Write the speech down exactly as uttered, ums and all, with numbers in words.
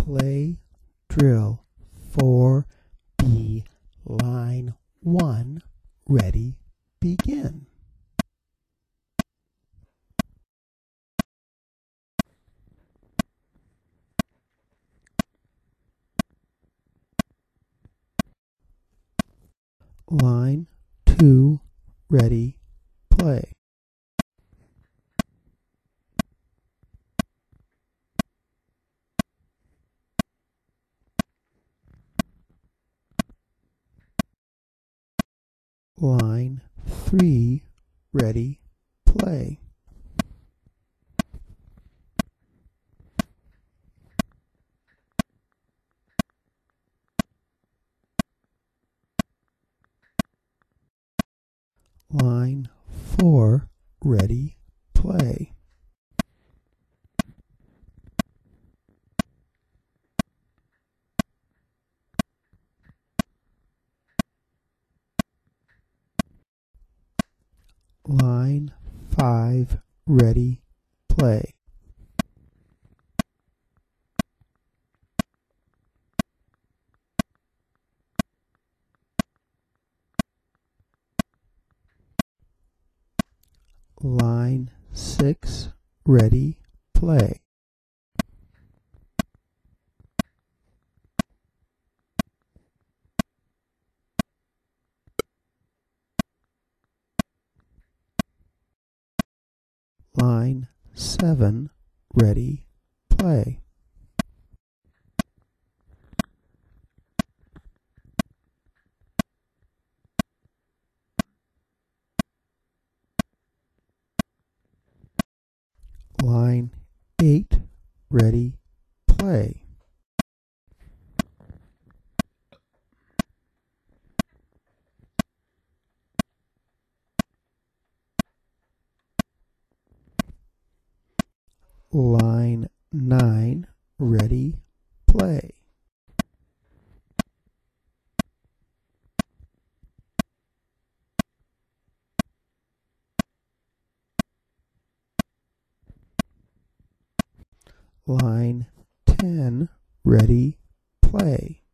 Play drill four B, line one, ready, begin. Line two, ready, play. Line three, ready, play. Line four, ready, play. Line five, ready, play. Line six, ready, play. Line seven, ready, play. Line eight, ready, play. Line nine, ready, play. Line ten, ready, play.